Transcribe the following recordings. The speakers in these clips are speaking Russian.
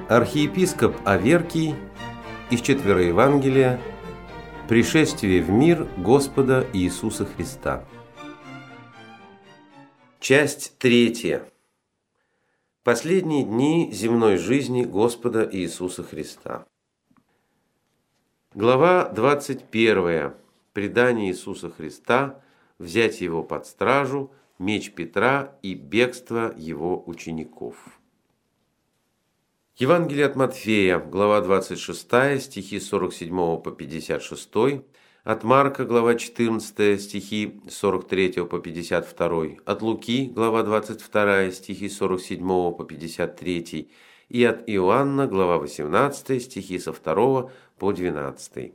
Архиепископ Аверкий из Четвероевангелия «Пришествие в мир Господа Иисуса Христа». Часть 3. Последние дни земной жизни Господа Иисуса Христа. Глава 21. Предание Иисуса Христа, взять его под стражу, меч Петра и бегство его учеников. Евангелие от Матфея, глава 26, стихи с 47 по 56, от Марка, глава 14, стихи с 43 по 52, от Луки, глава 22, стихи с 47 по 53, и от Иоанна, глава 18, стихи со 2 по 12.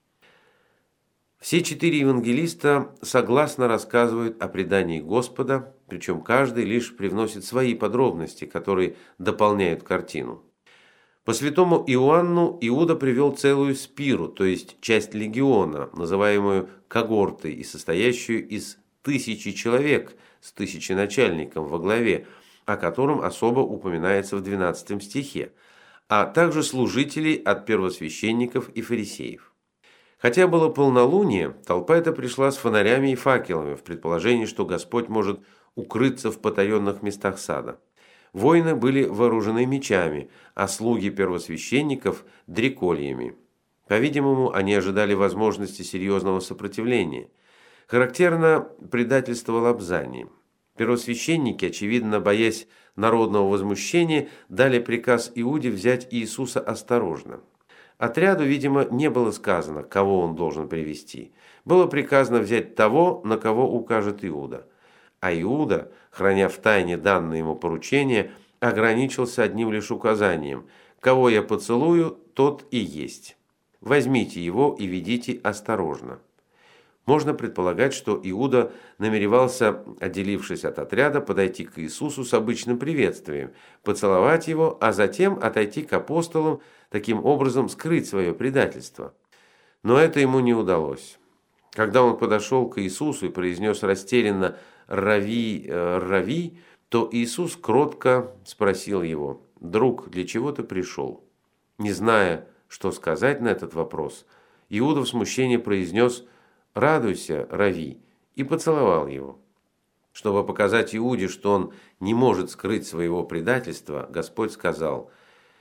Все 4 евангелиста согласно рассказывают о предании Господа, причем каждый лишь привносит свои подробности, которые дополняют картину. По святому Иоанну Иуда привел целую спиру, то есть часть легиона, называемую когортой и состоящую из 1000 человек с 1000 начальником во главе, о котором особо упоминается в 12 стихе, а также служителей от первосвященников и фарисеев. Хотя было полнолуние, толпа эта пришла с фонарями и факелами в предположении, что Господь может укрыться в потаенных местах сада. Воины были вооружены мечами, а слуги первосвященников – дрекольями. По-видимому, они ожидали возможности серьезного сопротивления. Характерно предательство Лобзании. Первосвященники, очевидно, боясь народного возмущения, дали приказ Иуде взять Иисуса осторожно. Отряду, видимо, не было сказано, кого он должен привести. Было приказано взять того, на кого укажет Иуда. А Иуда, храня в тайне данное ему поручение, ограничился одним лишь указанием: «Кого я поцелую, тот и есть. Возьмите его и ведите осторожно». Можно предполагать, что Иуда намеревался, отделившись от отряда, подойти к Иисусу с обычным приветствием, поцеловать его, а затем отойти к апостолам, таким образом скрыть свое предательство. Но это ему не удалось. Когда он подошел к Иисусу и произнес растерянно «Рави, Рави», то Иисус кротко спросил его: «Друг, для чего ты пришел?» Не зная, что сказать на этот вопрос, Иуда в смущении произнес «Радуйся, Рави», и поцеловал его. Чтобы показать Иуде, что он не может скрыть своего предательства, Господь сказал: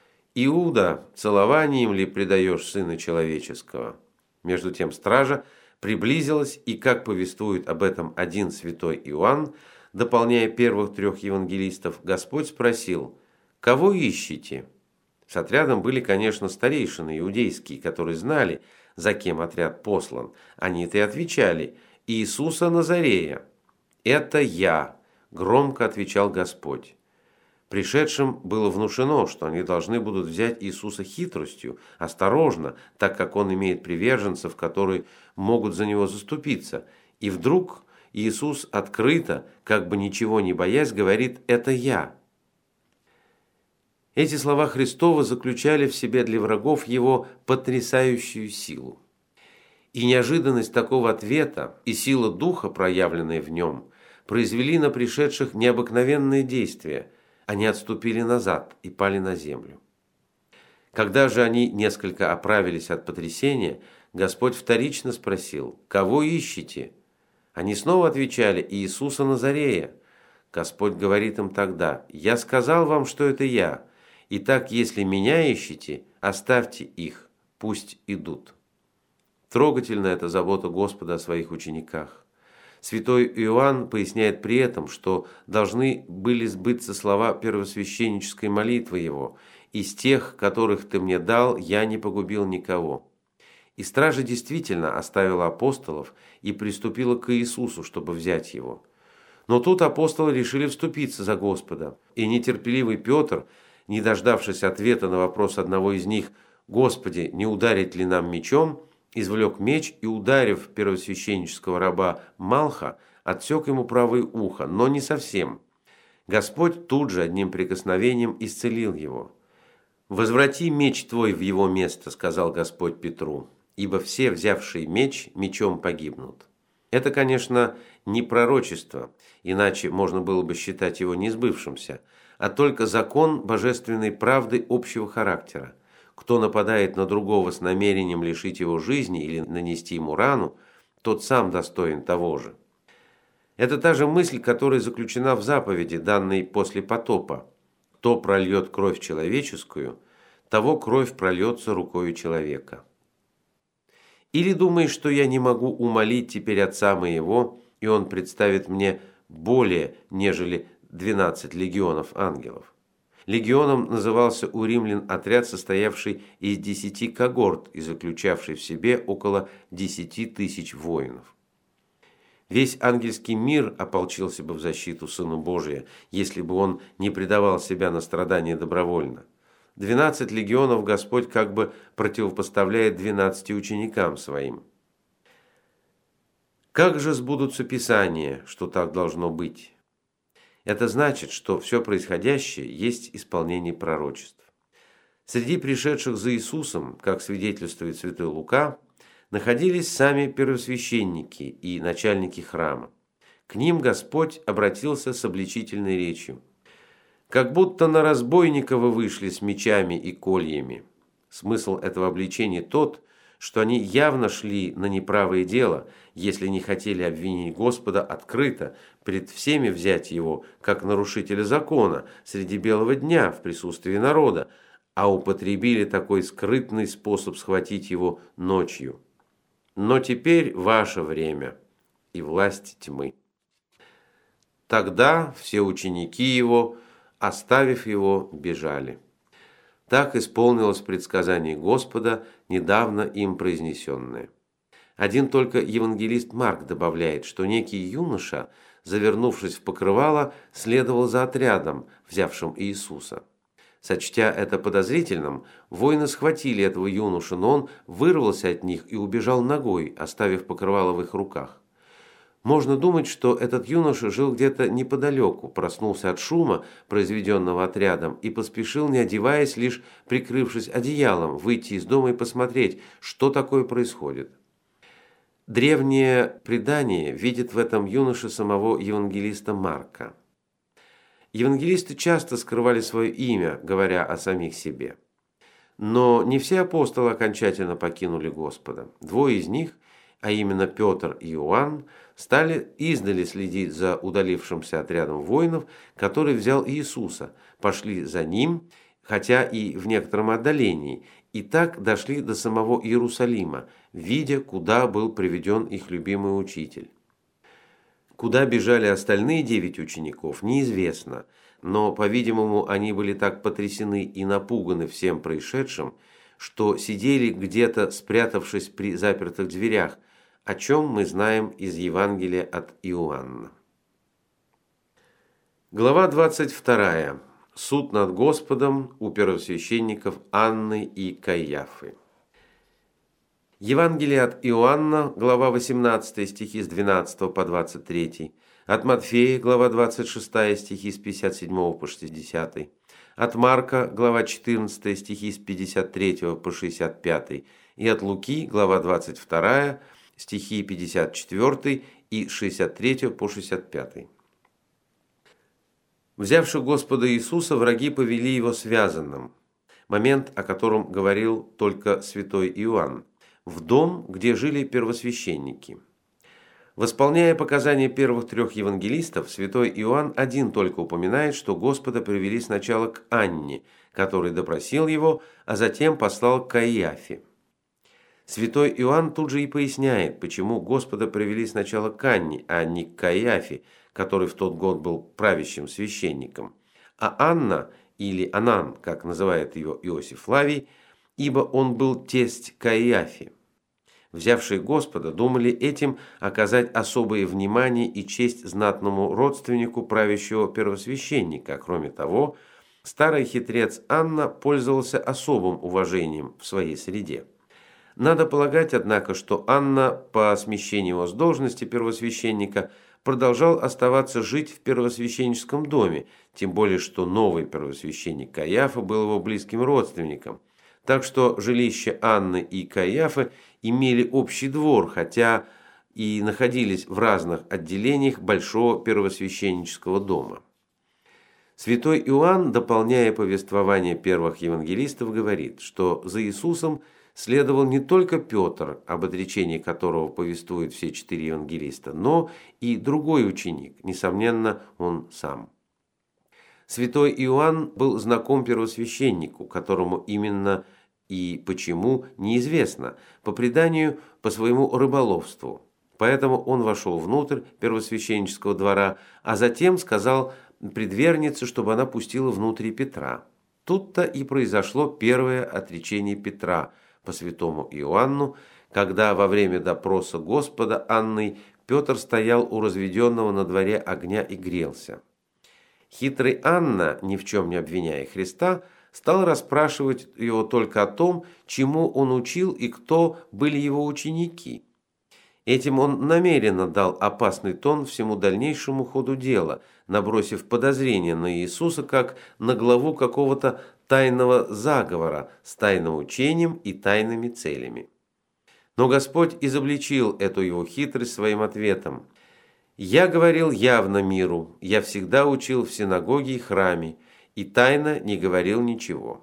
«Иуда, целованием ли предаешь Сына Человеческого?» Между тем стража приблизилась, и, как повествует об этом один святой Иоанн, дополняя первых 3 евангелистов, Господь спросил: «Кого ищете?» С отрядом были, конечно, старейшины иудейские, которые знали, за кем отряд послан. Они-то и отвечали: «Иисуса Назарея». «Это я», – громко отвечал Господь. Пришедшим было внушено, что они должны будут взять Иисуса хитростью, осторожно, так как он имеет приверженцев, которые могут за него заступиться. И вдруг Иисус открыто, как бы ничего не боясь, говорит: «Это я». Эти слова Христова заключали в себе для врагов его потрясающую силу. И неожиданность такого ответа, и сила духа, проявленная в нем, произвели на пришедших необыкновенные действия. Они отступили назад и пали на землю. Когда же они несколько оправились от потрясения, Господь вторично спросил: «Кого ищете?» Они снова отвечали: «Иисуса Назарея». Господь говорит им тогда: «Я сказал вам, что это я. Итак, если меня ищете, оставьте их, пусть идут». Трогательна эта забота Господа о своих учениках. Святой Иоанн поясняет при этом, что должны были сбыться слова первосвященнической молитвы его: «Из тех, которых ты мне дал, я не погубил никого». И стража действительно оставила апостолов и приступила к Иисусу, чтобы взять его. Но тут апостолы решили вступиться за Господа, и нетерпеливый Петр, не дождавшись ответа на вопрос одного из них: «Господи, не ударить ли нам мечом?», извлек меч и, ударив первосвященнического раба Малха, отсек ему правое ухо, но не совсем. Господь тут же одним прикосновением исцелил его. «Возврати меч твой в его место», – сказал Господь Петру, «ибо все, взявшие меч, мечом погибнут». Это, конечно, не пророчество, иначе можно было бы считать его несбывшимся, а только закон божественной правды общего характера. Кто нападает на другого с намерением лишить его жизни или нанести ему рану, тот сам достоин того же. Это та же мысль, которая заключена в заповеди, данной после потопа. Кто прольет кровь человеческую, того кровь прольется рукою человека. Или думаешь, что я не могу умолить теперь Отца моего, и Он представит мне более, нежели 12 легионов ангелов? Легионом назывался у римлян отряд, состоявший из 10 когорт и заключавший в себе около 10 тысяч воинов. Весь ангельский мир ополчился бы в защиту Сына Божия, если бы он не предавал себя на страдания добровольно. 12 легионов Господь как бы противопоставляет 12 ученикам своим. Как же сбудутся Писания, что так должно быть? Это значит, что все происходящее есть исполнение пророчеств. Среди пришедших за Иисусом, как свидетельствует святой Лука, находились сами первосвященники и начальники храма. К ним Господь обратился с обличительной речью. Как будто на разбойника вы вышли с мечами и кольями. Смысл этого обличения тот, что они явно шли на неправое дело, если не хотели обвинить Господа открыто, пред всеми взять его, как нарушителя закона, среди белого дня в присутствии народа, а употребили такой скрытный способ схватить его ночью. Но теперь ваше время и власть тьмы. Тогда все ученики его, оставив его, бежали. Так исполнилось предсказание Господа, недавно им произнесенное. Один только евангелист Марк добавляет, что некий юноша, завернувшись в покрывало, следовал за отрядом, взявшим Иисуса. Сочтя это подозрительным, воины схватили этого юношу, но он вырвался от них и убежал нагой, оставив покрывало в их руках. Можно думать, что этот юноша жил где-то неподалеку, проснулся от шума, произведенного отрядом, и поспешил, не одеваясь, лишь прикрывшись одеялом, выйти из дома и посмотреть, что такое происходит. Древнее предание видит в этом юноше самого евангелиста Марка. Евангелисты часто скрывали свое имя, говоря о самих себе. Но не все апостолы окончательно покинули Господа. Двое из них, а именно Петр и Иоанн, стали издали следить за удалившимся отрядом воинов, который взял Иисуса, пошли за ним, хотя и в некотором отдалении, и так дошли до самого Иерусалима, видя, куда был приведен их любимый учитель. Куда бежали остальные 9 учеников, неизвестно, но, по-видимому, они были так потрясены и напуганы всем происшедшим, что сидели где-то, спрятавшись при запертых дверях, о чем мы знаем из Евангелия от Иоанна. Глава 22. Суд над Господом у первосвященников Анны и Каиафы. Евангелие от Иоанна, глава 18, стихи с 12 по 23, от Матфея, глава 26, стихи с 57 по 60, от Марка, глава 14, стихи с 53 по 65, и от Луки, глава 22, стихи 54 и 63 по 65. Взявши Господа Иисуса, враги повели его связанным, момент, о котором говорил только святой Иоанн, в дом, где жили первосвященники. Восполняя показания первых 3 евангелистов, святой Иоанн один только упоминает, что Господа привели сначала к Анне, который допросил его, а затем послал к Каиафе. Святой Иоанн тут же и поясняет, почему Господа привели сначала к Анне, а не к Каиафе, который в тот год был правящим священником. А Анна, или Анан, как называет ее Иосиф Флавий, ибо он был тесть Каиафе. Взявшие Господа думали этим оказать особое внимание и честь знатному родственнику правящего первосвященника. Кроме того, старый хитрец Анна пользовался особым уважением в своей среде. Надо полагать, однако, что Анна по смещению его с должности первосвященника продолжал оставаться жить в первосвященническом доме, тем более что новый первосвященник Каиафа был его близким родственником. Так что жилища Анны и Каиафы имели общий двор, хотя и находились в разных отделениях большого первосвященнического дома. Святой Иоанн, дополняя повествование первых евангелистов, говорит, что за Иисусом следовал не только Петр, об отречении которого повествуют все 4 евангелиста, но и другой ученик, несомненно, он сам. Святой Иоанн был знаком первосвященнику, которому именно и почему неизвестно, по преданию, по своему рыболовству. Поэтому он вошел внутрь первосвященнического двора, а затем сказал предвернице, чтобы она пустила внутрь Петра. Тут-то и произошло первое отречение Петра по святому Иоанну, когда во время допроса Господа Анной Петр стоял у разведенного на дворе огня и грелся. Хитрый Анна, ни в чем не обвиняя Христа, стал расспрашивать его только о том, чему он учил и кто были его ученики. Этим он намеренно дал опасный тон всему дальнейшему ходу дела, набросив подозрение на Иисуса как на главу какого-то тайного заговора с тайным учением и тайными целями. Но Господь изобличил эту его хитрость своим ответом. «Я говорил явно миру, я всегда учил в синагоге и храме, и тайно не говорил ничего».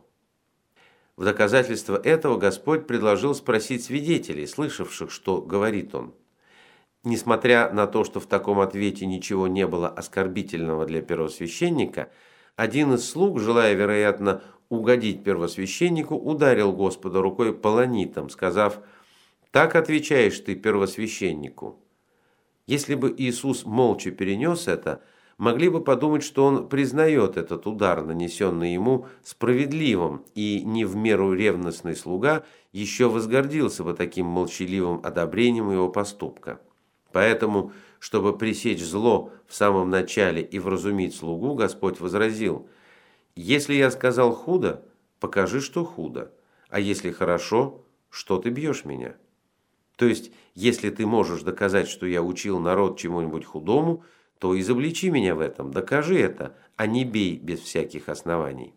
В доказательство этого Господь предложил спросить свидетелей, слышавших, что говорит он. Несмотря на то, что в таком ответе ничего не было оскорбительного для первосвященника, один из слуг, желая, вероятно, угодить первосвященнику, ударил Господа рукой полонитом, сказав: «Так отвечаешь ты первосвященнику». Если бы Иисус молча перенес это, могли бы подумать, что он признает этот удар, нанесенный ему, справедливым, и не в меру ревностный слуга еще возгордился бы таким молчаливым одобрением его поступка. Поэтому, чтобы пресечь зло в самом начале и вразумить слугу, Господь возразил: «Если я сказал худо, покажи, что худо, а если хорошо, что ты бьешь меня?» То есть, если ты можешь доказать, что я учил народ чему-нибудь худому, то изобличи меня в этом, докажи это, а не бей без всяких оснований.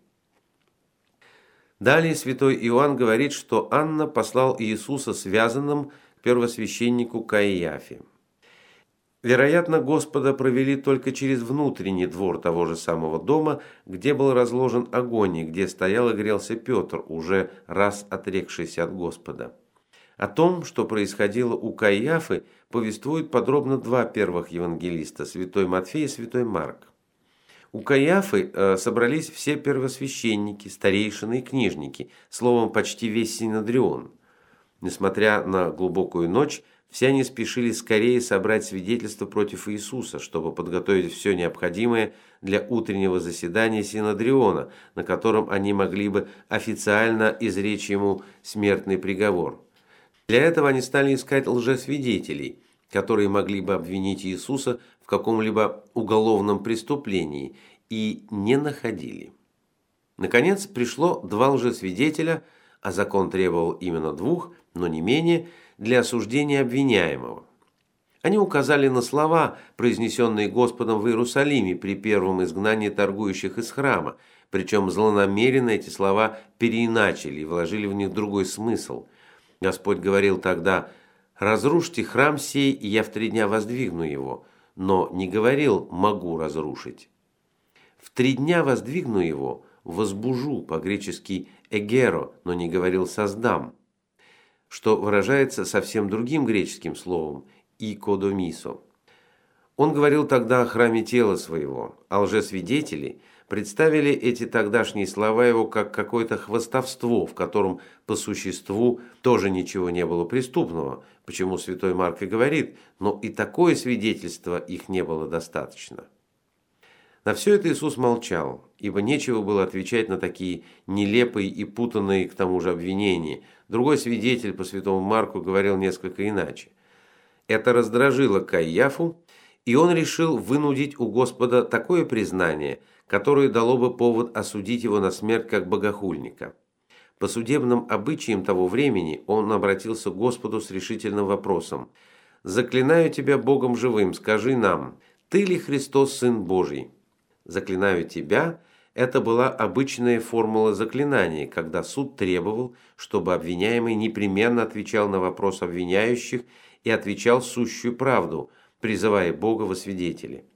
Далее святой Иоанн говорит, что Анна послал Иисуса связанным к первосвященнику Каиафе. Вероятно, Господа провели только через внутренний двор того же самого дома, где был разложен огонь и где стоял и грелся Петр, уже раз отрекшийся от Господа. О том, что происходило у Каиафы, повествуют подробно 2 первых евангелиста, святой Матфей и святой Марк. У Каиафы собрались все первосвященники, старейшины и книжники, словом, почти весь Синедрион. Несмотря на глубокую ночь, все они спешили скорее собрать свидетельства против Иисуса, чтобы подготовить все необходимое для утреннего заседания Синедриона, на котором они могли бы официально изречь ему смертный приговор. Для этого они стали искать лжесвидетелей, которые могли бы обвинить Иисуса в каком-либо уголовном преступлении, и не находили. Наконец пришло 2 лжесвидетеля, а закон требовал именно 2, но не менее, для осуждения обвиняемого. Они указали на слова, произнесенные Господом в Иерусалиме при первом изгнании торгующих из храма, причем злонамеренно эти слова переиначили и вложили в них другой смысл. Господь говорил тогда: «Разрушьте храм сей, и я в 3 дня воздвигну его», но не говорил «могу разрушить». «В 3 дня воздвигну его, возбужу», по-гречески «эгеро», но не говорил «создам», что выражается совсем другим греческим словом «икодомисо». Он говорил тогда о храме тела своего, а лжесвидетели представили эти тогдашние слова его как какое-то хвастовство, в котором по существу тоже ничего не было преступного, почему святой Марк и говорит, но и такое свидетельство их не было достаточно. На все это Иисус молчал, ибо нечего было отвечать на такие нелепые и путанные к тому же обвинения. Другой свидетель по святому Марку говорил несколько иначе. Это раздражило Каиафу, и он решил вынудить у Господа такое признание, которое дало бы повод осудить его на смерть как богохульника. По судебным обычаям того времени он обратился к Господу с решительным вопросом: «Заклинаю тебя Богом живым, скажи нам, ты ли Христос, Сын Божий?» «Заклинаю тебя» – это была обычная формула заклинания, когда суд требовал, чтобы обвиняемый непременно отвечал на вопрос обвиняющих и отвечал сущую правду, призывая Бога во свидетели.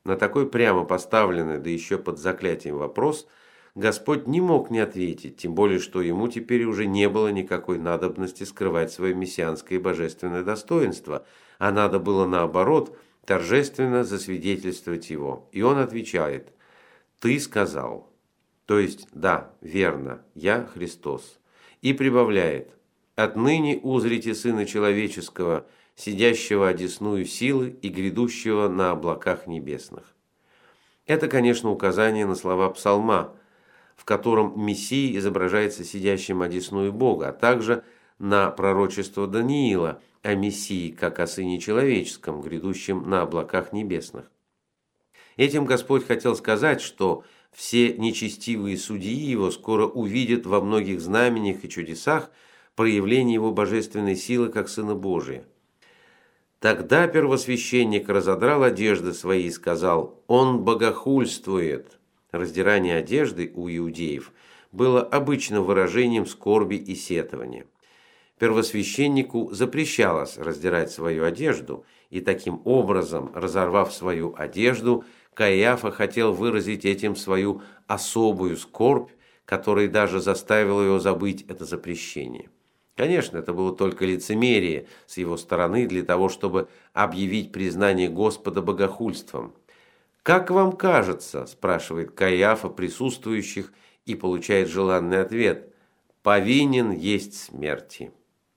На такой прямо поставленный, да еще под заклятием вопрос, Господь не мог не ответить, тем более, что ему теперь уже не было никакой надобности скрывать свое мессианское и божественное достоинство, а надо было наоборот торжественно засвидетельствовать его. И он отвечает: «Ты сказал». То есть, да, верно, я Христос. И прибавляет: «Отныне узрите Сына Человеческого, сидящего одесную силы и грядущего на облаках небесных». Это, конечно, указание на слова Псалма, в котором Мессия изображается сидящим одесную Бога, а также на пророчество Даниила о Мессии как о Сыне Человеческом, грядущем на облаках небесных. Этим Господь хотел сказать, что все нечестивые судьи его скоро увидят во многих знамениях и чудесах проявление его божественной силы как Сына Божия. Тогда первосвященник разодрал одежды свои и сказал: «Он богохульствует». Раздирание одежды у иудеев было обычным выражением скорби и сетования. Первосвященнику запрещалось раздирать свою одежду, и таким образом, разорвав свою одежду, Каиафа хотел выразить этим свою особую скорбь, которая даже заставила его забыть это запрещение. Конечно, это было только лицемерие с его стороны для того, чтобы объявить признание Господа богохульством. «Как вам кажется?» – спрашивает Каиафа присутствующих и получает желанный ответ: «Повинен есть смерти».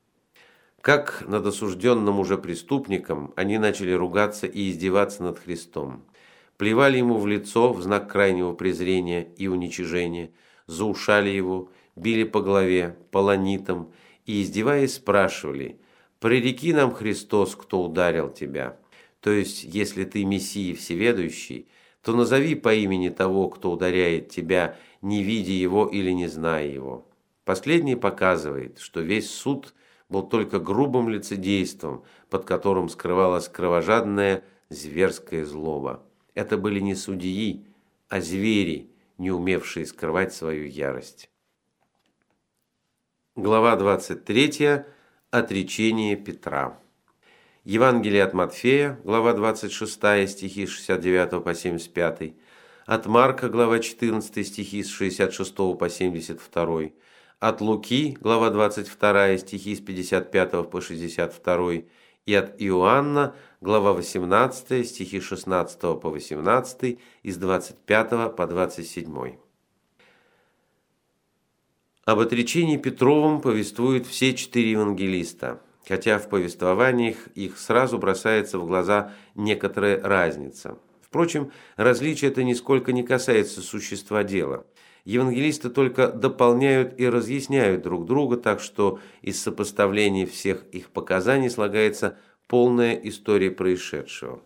Как над осужденным уже преступником, они начали ругаться и издеваться над Христом. Плевали ему в лицо в знак крайнего презрения и уничижения, заушали его, били по голове полонитом и, издеваясь, спрашивали: «Прореки нам, Христос, кто ударил тебя». То есть, если ты Мессия всеведущий, то назови по имени того, кто ударяет тебя, не видя его или не зная его. Последний показывает, что весь суд был только грубым лицедейством, под которым скрывалась кровожадная зверская злоба. Это были не судьи, а звери, не умевшие скрывать свою ярость. Глава 23. Отречение Петра. Евангелие от Матфея, глава 26, стихи с 69 по 75. От Марка, глава 14, стихи с 66 по 72. От Луки, глава 22, стихи с 55 по 62. И от Иоанна, глава 18, стихи с 16 по 18 и с 25 по 27. Об отречении Петровом повествуют все 4 евангелиста, хотя в повествованиях их сразу бросается в глаза некоторая разница. Впрочем, различие это нисколько не касается существа дела. Евангелисты только дополняют и разъясняют друг друга, так что из сопоставления всех их показаний слагается полная история происшедшего.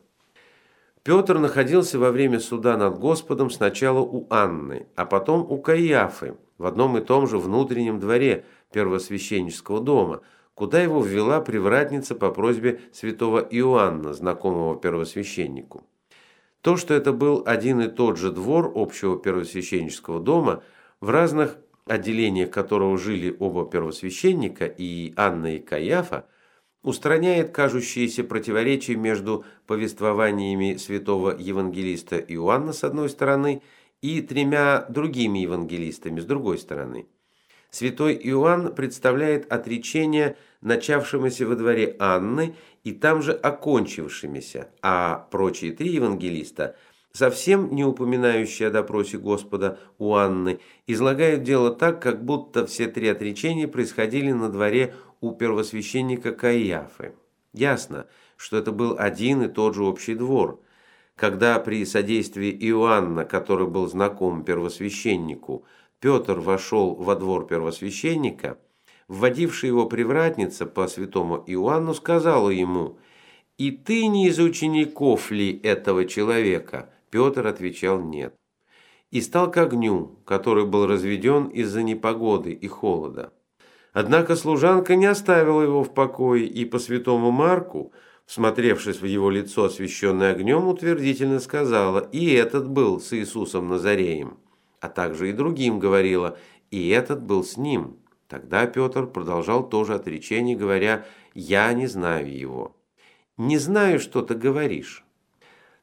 Петр находился во время суда над Господом сначала у Анны, а потом у Каиафы, в одном и том же внутреннем дворе первосвященнического дома, куда его ввела привратница по просьбе святого Иоанна, знакомого первосвященнику. То, что это был один и тот же двор общего первосвященнического дома, в разных отделениях которого жили оба первосвященника, и Анна и Каиафа, устраняет кажущиеся противоречия между повествованиями святого евангелиста Иоанна с одной стороны и 3 другими евангелистами с другой стороны. Святой Иоанн представляет отречение, начавшемуся во дворе Анны и там же окончившимися, а прочие 3 евангелиста, совсем не упоминающие о допросе Господа у Анны, излагают дело так, как будто все 3 отречения происходили на дворе у первосвященника Каиафы. Ясно, что это был один и тот же общий двор. Когда при содействии Иоанна, который был знаком первосвященнику, Петр вошел во двор первосвященника, вводившая его привратница по святому Иоанну сказала ему: «И ты не из учеников ли этого человека?» Петр отвечал: «Нет». И стал к огню, который был разведен из-за непогоды и холода. Однако служанка не оставила его в покое, и по святому Марку, всмотревшись в его лицо, освещенное огнем, утвердительно сказала: «И этот был с Иисусом Назареем». А также и другим говорила: «И этот был с ним». Тогда Петр продолжал тоже отречение, говоря: «Я не знаю его». «Не знаю, что ты говоришь».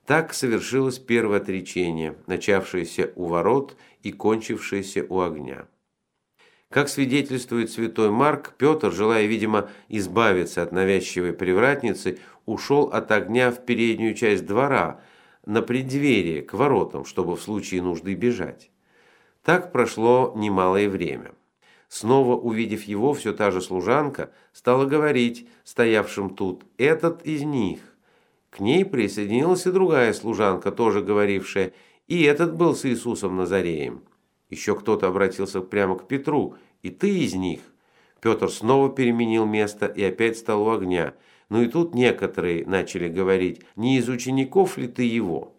Так совершилось первое отречение, начавшееся у ворот и кончившееся у огня. Как свидетельствует святой Марк, Петр, желая, видимо, избавиться от навязчивой привратницы, ушел от огня в переднюю часть двора, на преддверие, к воротам, чтобы в случае нужды бежать. Так прошло немалое время. Снова увидев его, все та же служанка стала говорить стоявшим тут: «Этот из них». К ней присоединилась и другая служанка, тоже говорившая: «И этот был с Иисусом Назареем». Еще кто-то обратился прямо к Петру: «И ты из них». Петр снова переменил место и опять стал у огня. Но и тут некоторые начали говорить: «Не из учеников ли ты его?»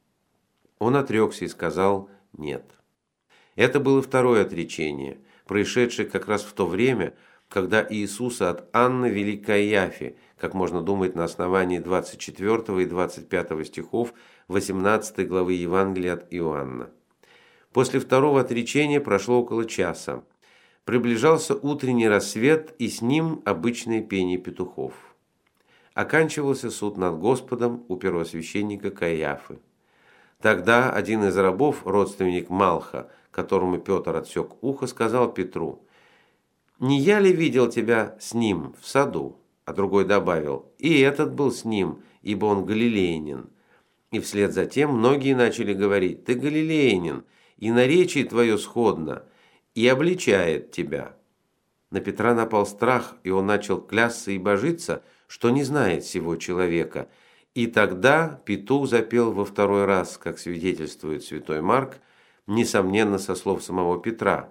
Он отрекся и сказал: «Нет». Это было второе отречение, происшедшее как раз в то время, когда Иисуса от Анны вели к Каиафе, как можно думать на основании 24 и 25 стихов 18 главы Евангелия от Иоанна. После второго отречения прошло около часа. Приближался утренний рассвет, и с ним обычное пение петухов. Оканчивался суд над Господом у первосвященника Каиафы. Тогда один из рабов, родственник Малха, которому Петр отсек ухо, сказал Петру: «Не я ли видел тебя с ним в саду?» А другой добавил: «И этот был с ним, ибо он галилеянин». И вслед за тем многие начали говорить: «Ты галилеянин, и наречие твое сходно, и обличает тебя». На Петра напал страх, и он начал клясться и божиться, что не знает сего человека. И тогда петух запел во второй раз, как свидетельствует святой Марк, несомненно, со слов самого Петра.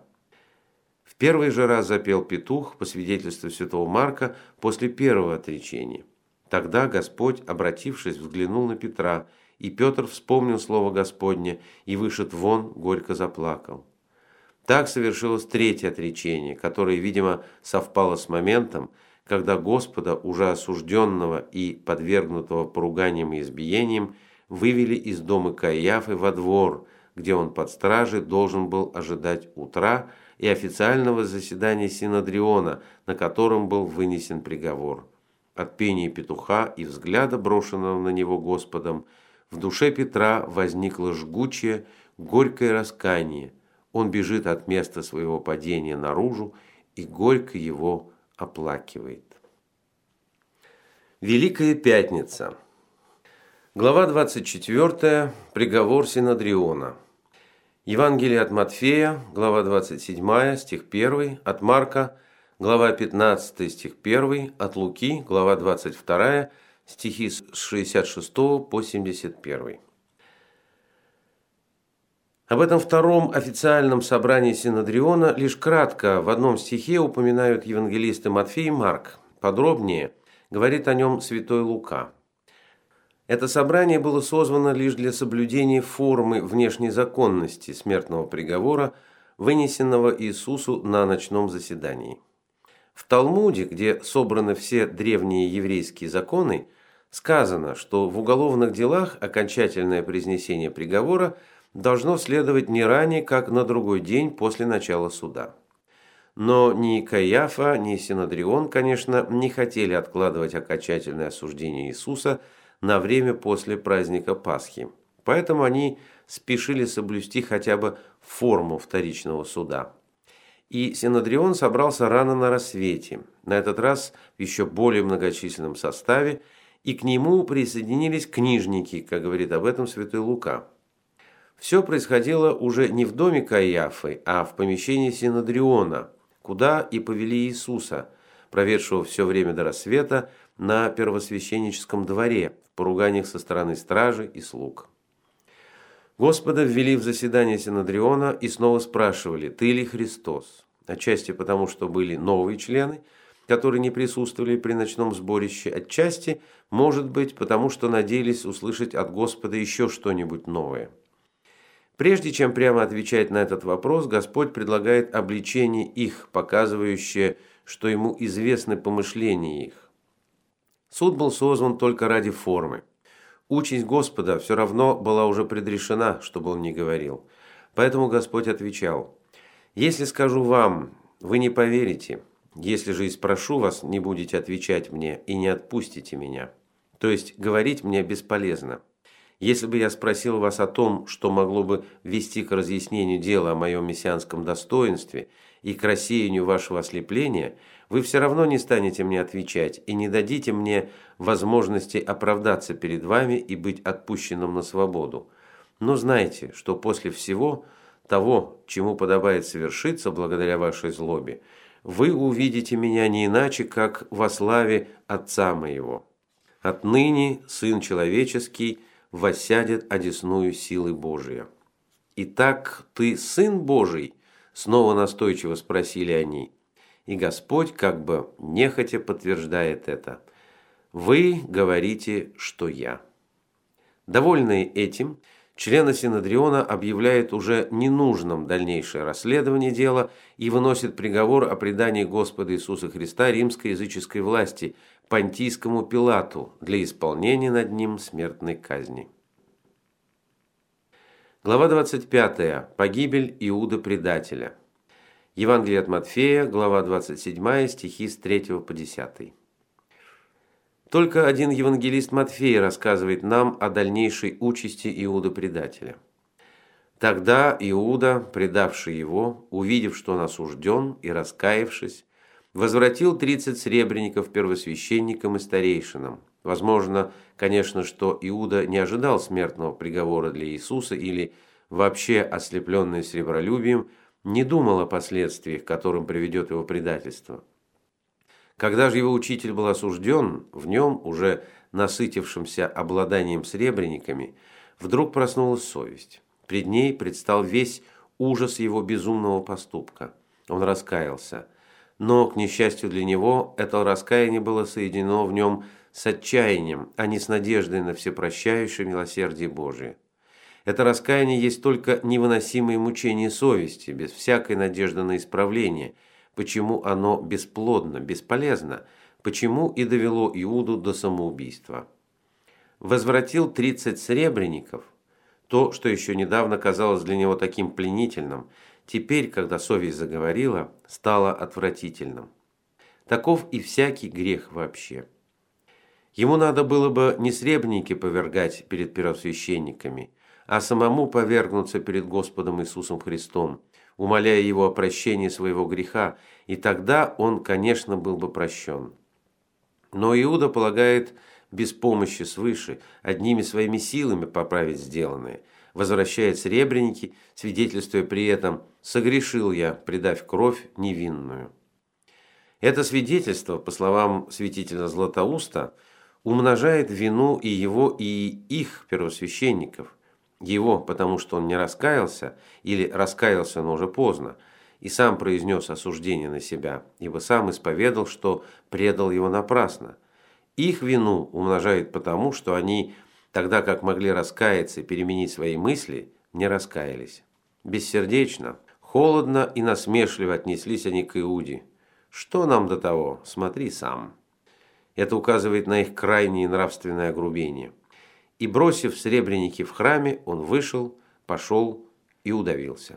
В первый же раз запел петух, по свидетельству святого Марка, после первого отречения. Тогда Господь, обратившись, взглянул на Петра, и Петр вспомнил слово Господне, и, вышед вон, горько заплакал. Так совершилось третье отречение, которое, видимо, совпало с моментом, когда Господа, уже осужденного и подвергнутого поруганиям и избиениям, вывели из дома Каиафы во двор, где он под стражей должен был ожидать утра и официального заседания Синодриона, на котором был вынесен приговор. От пения петуха и взгляда, брошенного на него Господом, в душе Петра возникло жгучее, горькое раскаяние. Он бежит от места своего падения наружу и горько его оплакивает. Великая Пятница. Глава 24. Приговор Синодриона. Евангелие от Матфея, глава 27, стих 1, от Марка, глава 15, стих 1, от Луки, глава 22, стихи с 66 по 71. Об этом втором официальном собрании Синодриона лишь кратко в одном стихе упоминают евангелисты Матфей и Марк. Подробнее говорит о нем святой Лука. Это собрание было созвано лишь для соблюдения формы внешней законности смертного приговора, вынесенного Иисусу на ночном заседании. В Талмуде, где собраны все древние еврейские законы, сказано, что в уголовных делах окончательное произнесение приговора должно следовать не ранее, как на другой день после начала суда. Но ни Каиафа, ни Синодрион, конечно, не хотели откладывать окончательное осуждение Иисуса на время после праздника Пасхи. Поэтому они спешили соблюсти хотя бы форму вторичного суда. И Синодрион собрался рано на рассвете, на этот раз в еще более многочисленном составе, и к нему присоединились книжники, как говорит об этом святой Лука. Все происходило уже не в доме Каиафы, а в помещении Синодриона, куда и повели Иисуса, проведшего все время до рассвета на первосвященническом дворе, в поруганиях со стороны стражи и слуг. Господа ввели в заседание Синодриона и снова спрашивали: «Ты ли Христос?» Отчасти потому, что были новые члены, которые не присутствовали при ночном сборище, отчасти, может быть, потому что надеялись услышать от Господа еще что-нибудь новое. Прежде чем прямо отвечать на этот вопрос, Господь предлагает обличение их, показывающее, что ему известны помышления их. Суд был созван только ради формы. Участь Господа все равно была уже предрешена, чтобы он не говорил. Поэтому Господь отвечал: «Если скажу вам, вы не поверите, если же и спрошу вас, не будете отвечать мне и не отпустите меня». То есть говорить мне бесполезно. Если бы я спросил вас о том, что могло бы вести к разъяснению дела о моем мессианском достоинстве и к рассеянию вашего ослепления, вы все равно не станете мне отвечать и не дадите мне возможности оправдаться перед вами и быть отпущенным на свободу. Но знайте, что после всего того, чему подобает совершиться благодаря вашей злобе, вы увидите меня не иначе, как во славе Отца моего. Отныне Сын Человеческий воссядет одесную силы Божия. «Итак, ты Сын Божий?» – снова настойчиво спросили они. И Господь как бы нехотя подтверждает это. «Вы говорите, что я». Довольные этим, члены Синедриона объявляют уже ненужным дальнейшее расследование дела и выносят приговор о предании Господа Иисуса Христа римской языческой власти Понтийскому Пилату для исполнения над ним смертной казни. Глава 25. Погибель Иуды-предателя. Евангелие от Матфея, глава 27, стихи с 3 по 10. Только один евангелист Матфей рассказывает нам о дальнейшей участи Иуды-предателя. Тогда Иуда, предавший его, увидев, что он осужден, и раскаявшись, возвратил 30 сребреников первосвященникам и старейшинам. Возможно, конечно, что Иуда не ожидал смертного приговора для Иисуса или, вообще ослепленный сребролюбием, не думал о последствиях, к которым приведет его предательство. Когда же его учитель был осужден, в нем, уже насытившимся обладанием сребрениками, вдруг проснулась совесть. Пред ней предстал весь ужас его безумного поступка. Он раскаялся. Но, к несчастью для него, это раскаяние было соединено в нем с отчаянием, а не с надеждой на всепрощающее милосердие Божие. Это раскаяние есть только невыносимые мучения совести, без всякой надежды на исправление, почему оно бесплодно, бесполезно, почему и довело Иуду до самоубийства. Возвратил 30 сребреников. То, что еще недавно казалось для него таким пленительным, теперь, когда совесть заговорила, стало отвратительным. Таков и всякий грех вообще. Ему надо было бы не сребреники повергать перед первосвященниками, а самому повергнуться перед Господом Иисусом Христом, умоляя Его о прощении своего греха, и тогда он, конечно, был бы прощен. Но Иуда полагает без помощи свыше, одними своими силами поправить сделанное, возвращает сребреники, свидетельствуя при этом «согрешил я, предав кровь невинную». Это свидетельство, по словам святителя Златоуста, умножает вину и его, и их первосвященников. Его, потому что он не раскаялся, или раскаялся, но уже поздно, и сам произнес осуждение на себя, ибо сам исповедал, что предал его напрасно. Их вину умножает потому, что они, тогда как могли раскаяться и переменить свои мысли, не раскаялись. Бессердечно, холодно и насмешливо отнеслись они к Иуде. Что нам до того? Смотри сам. Это указывает на их крайнее нравственное огрубение. И, бросив сребреники в храме, он вышел, пошел и удавился.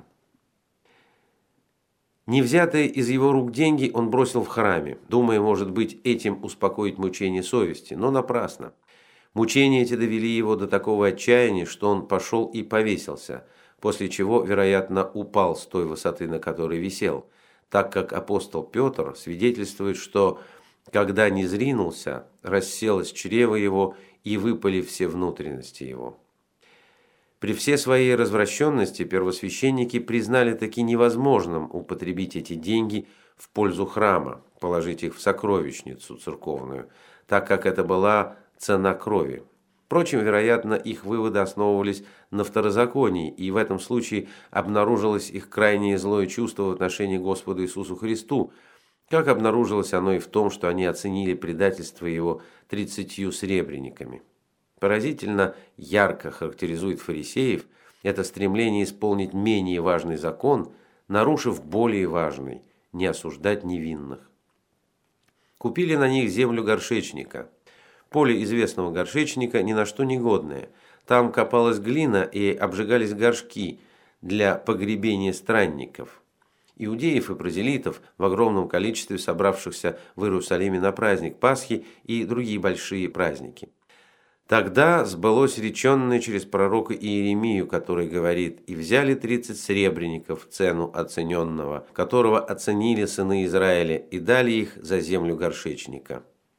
Невзятые из его рук деньги он бросил в храме, думая, может быть, этим успокоить мучение совести, но напрасно. Мучения эти довели его до такого отчаяния, что он пошел и повесился, после чего, вероятно, упал с той высоты, на которой висел, так как апостол Петр свидетельствует, что, когда низринулся, расселось чрево его и выпали все внутренности его. При всей своей развращенности первосвященники признали таки невозможным употребить эти деньги в пользу храма, положить их в сокровищницу церковную, так как это была цена крови. Впрочем, вероятно, их выводы основывались на второзаконии, и в этом случае обнаружилось их крайнее злое чувство в отношении Господа Иисусу Христу, как обнаружилось оно и в том, что они оценили предательство его 30 сребрениками. Поразительно ярко характеризует фарисеев это стремление исполнить менее важный закон, нарушив более важный – не осуждать невинных. Купили на них землю горшечника. Поле известного горшечника ни на что не годное. Там копалась глина и обжигались горшки для погребения странников. Иудеев и прозелитов в огромном количестве, собравшихся в Иерусалиме на праздник Пасхи и другие большие праздники. Тогда сбылось реченное через пророка Иеремию, который говорит: «И взяли 30 сребреников, цену оцененного, которого оценили сыны Израиля, и дали их за землю горшечника».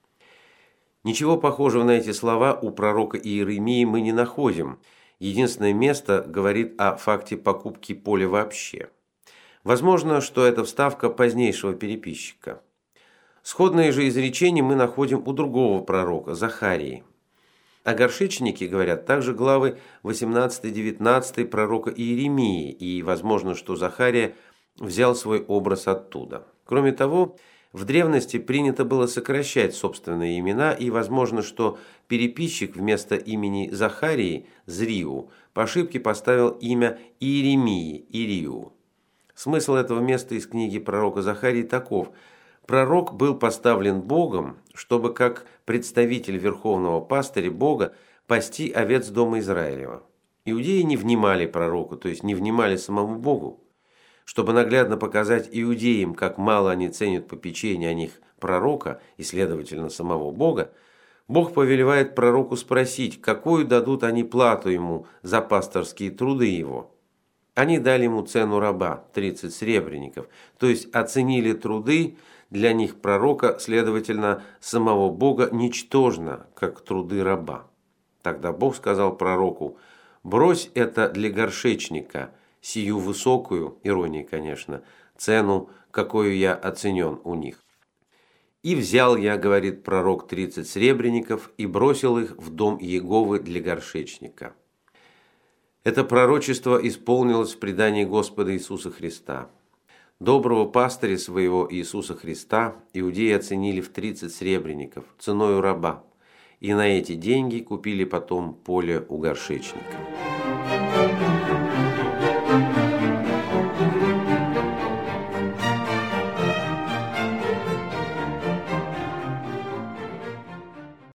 Ничего похожего на эти слова у пророка Иеремии мы не находим. Единственное место говорит о факте покупки поля вообще. Возможно, что это вставка позднейшего переписчика. Сходное же изречение мы находим у другого пророка, Захарии. О горшечнике говорят также главы 18-19 пророка Иеремии, и возможно, что Захария взял свой образ оттуда. Кроме того, в древности принято было сокращать собственные имена, и возможно, что переписчик вместо имени Захарии, Зрию, по ошибке поставил имя Иеремии, Ирию. Смысл этого места из книги пророка Захарии таков: пророк был поставлен Богом, чтобы как представитель верховного пастыря Бога пасти овец дома Израилева. Иудеи не внимали пророку, то есть не внимали самому Богу. Чтобы наглядно показать иудеям, как мало они ценят попечение о них пророка и, следовательно, самого Бога, Бог повелевает пророку спросить, какую дадут они плату ему за пасторские труды его. Они дали ему цену раба, 30 сребреников, то есть оценили труды для них пророка, следовательно, самого Бога, ничтожно, как труды раба. Тогда Бог сказал пророку: «Брось это для горшечника, сию высокую, ирония, конечно, цену, какую я оценен у них». «И взял я, — говорит пророк, — 30 сребреников и бросил их в дом Иеговы для горшечника». Это пророчество исполнилось в предании Господа Иисуса Христа. Доброго пастыря своего Иисуса Христа иудеи оценили в 30 сребреников, ценою раба, и на эти деньги купили потом поле у горшечника.